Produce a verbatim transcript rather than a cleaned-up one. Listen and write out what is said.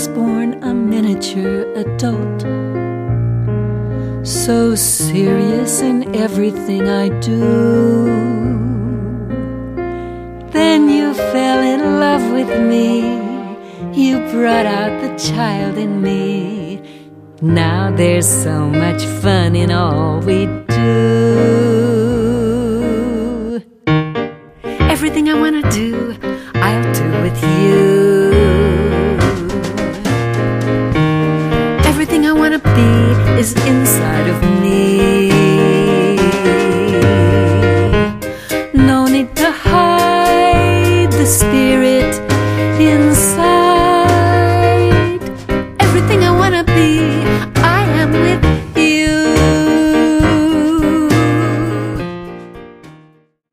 was born a miniature adult, so serious in everything I do. Then you fell in love with me, you brought out the child in me. Now there's so much fun in all we do. Everything I wanna do, I'll do with you. Everything I wanna be is inside of me. No need to hide the spirit